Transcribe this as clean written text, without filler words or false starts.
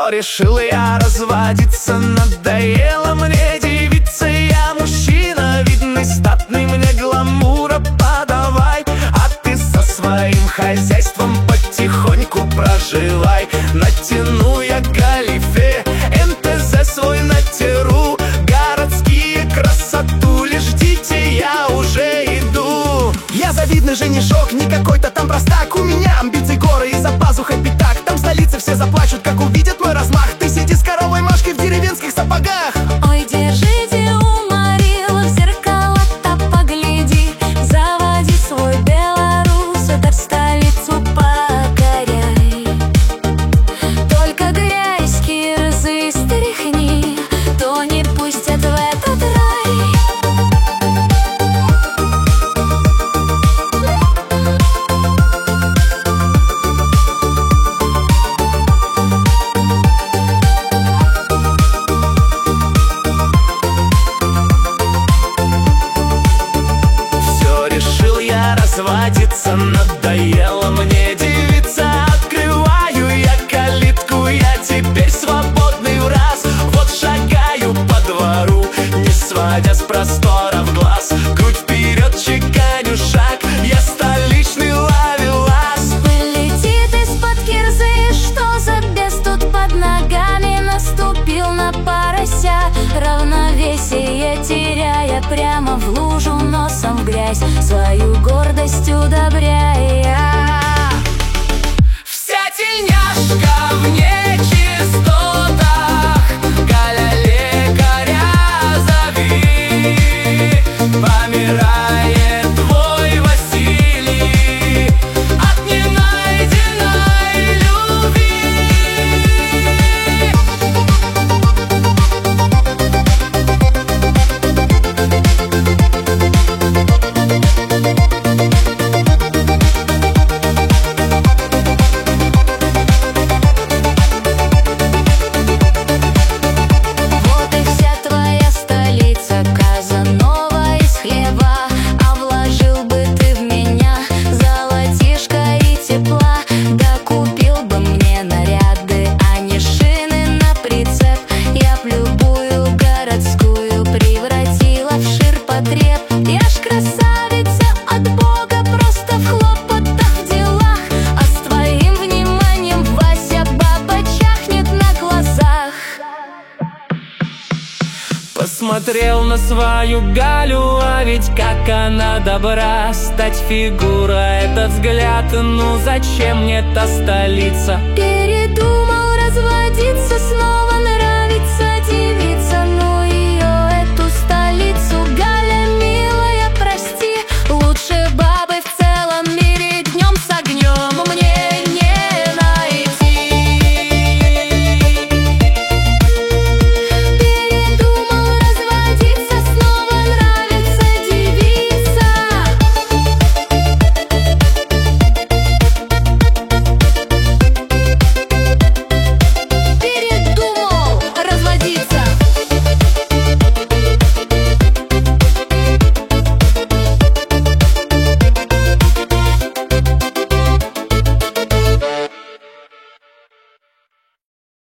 Все, решил я разводиться, надоело мне девица. Я мужчина, видный, статный, мне гламура подавай. А ты со своим хозяйством потихоньку проживай. Натяну я галифе, НТЗ свой натеру. Городские красотули, ждите, я уже иду. Я завидный женишок, не какой-то там простак. У меня амбиции горы и за пазухой пятак. Там в столице все заплачут, как увидят мой размах. Ты сиди с коровой Машкой в деревенских сапогах. Ой, держите, уморила, в зеркало-то погляди. Заводи свой Беларусь, да в столицу покоряй. Только грязь, кирзы стряхни, то не пустят в этот рай. Разводиться, надоело мне девица. Открываю я калитку, я теперь свободный в раз. Вот шагаю по двору, не сводя с просторов глаз. Грудь вперед, чеканю шаг, я столичный ловелас. Полетит из-под кирзы, что за бес тут под ногами наступил на порося. Равновесие теряя, прямо в лужу, носом в грязь, свою гордость удобряя. Вся тельняшка в нечистотах, Галя лекаря зови. Помирает твой Василий от ненайденной любви. Я ж красавица от Бога, просто в хлопотах делах. А с твоим вниманием, Вася, баба чахнет на глазах. Посмотрел на свою Галю, а ведь как она добра. Стать фигура, это взгляд, ну зачем мне та столица? Передумал разводиться